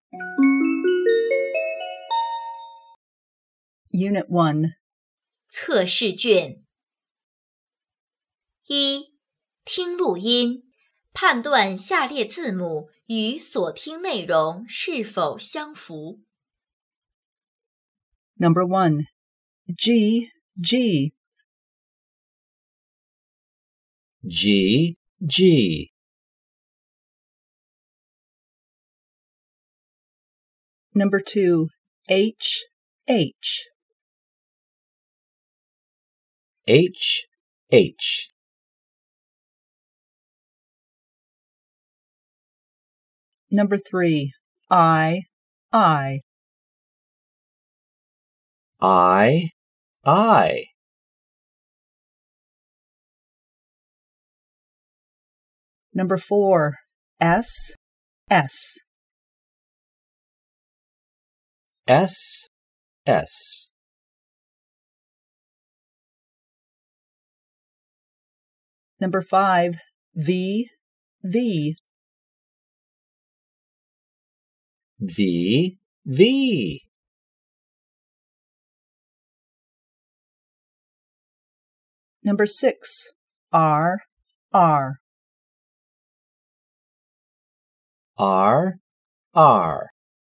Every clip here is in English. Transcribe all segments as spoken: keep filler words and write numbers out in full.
Unit one. 测试卷一，听录音，判断下列字母与所听内容是否相符。 Number one. G, G. G, G. Number two. H, H. H, H. Number three. I, I. I, I. Number four. S, S. S, S. Number five. V, V. V, V. Number six. R, R. R, R.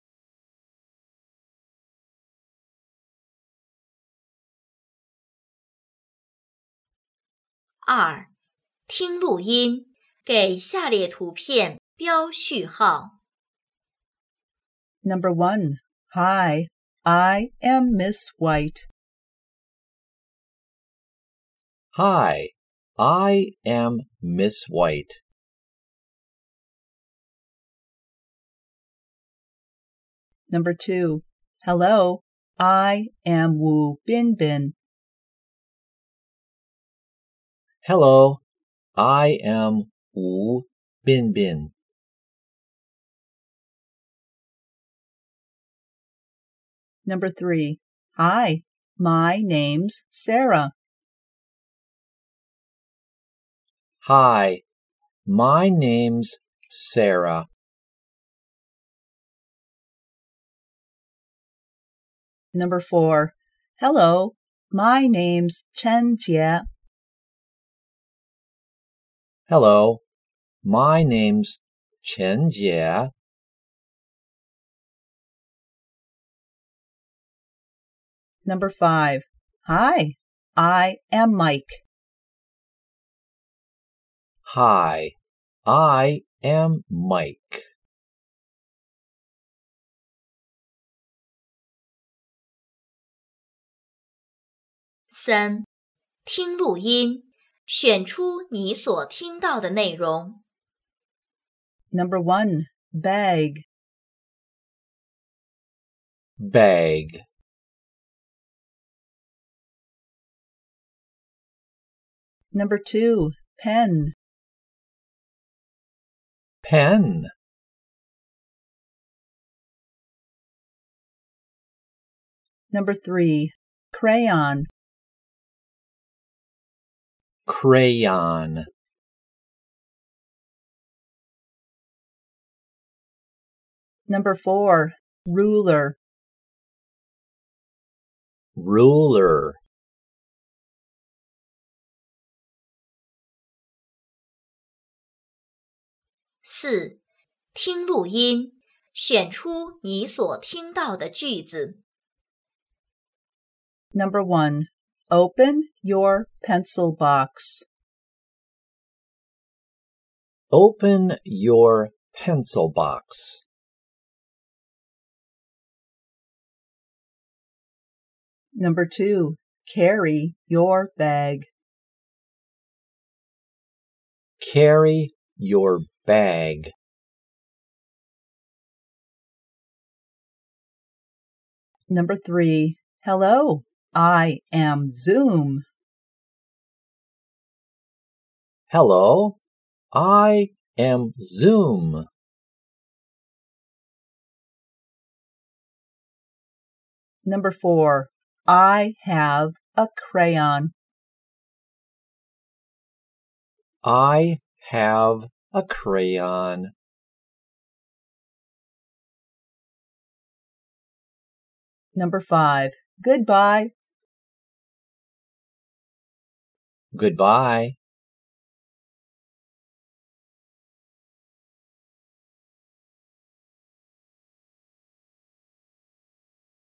二，听录音，给下列图片标序号。 Number one. Hi, I am Miss White. Hi, I am Miss White. Number two. Hello, I am Wu Bin Bin. Hello, I am Wu Bin Bin. Number three. Hi, my name's Sarah. Hi, my name's Sarah. Number four. Hello, my name's Chen Jie. Hello, my name's Chen Jie. Number five. Hi, I am Mike. Hi, I am Mike. 三，听录音，选出你所听到的内容。 Number one. Bag. Bag. Number two. Pen. Pen. Number three. Crayon. Crayon. Number four. Ruler. Ruler. 四，听录音，选出你所听到的句子。 Number one. Open your pencil box. Open your pencil box. Number two. Carry your bag. Carry your bag. Number three. Hello, I am Zoom. Hello, I am Zoom. Number four. I have a crayon. I have a crayon. Number five. Goodbye. Goodbye.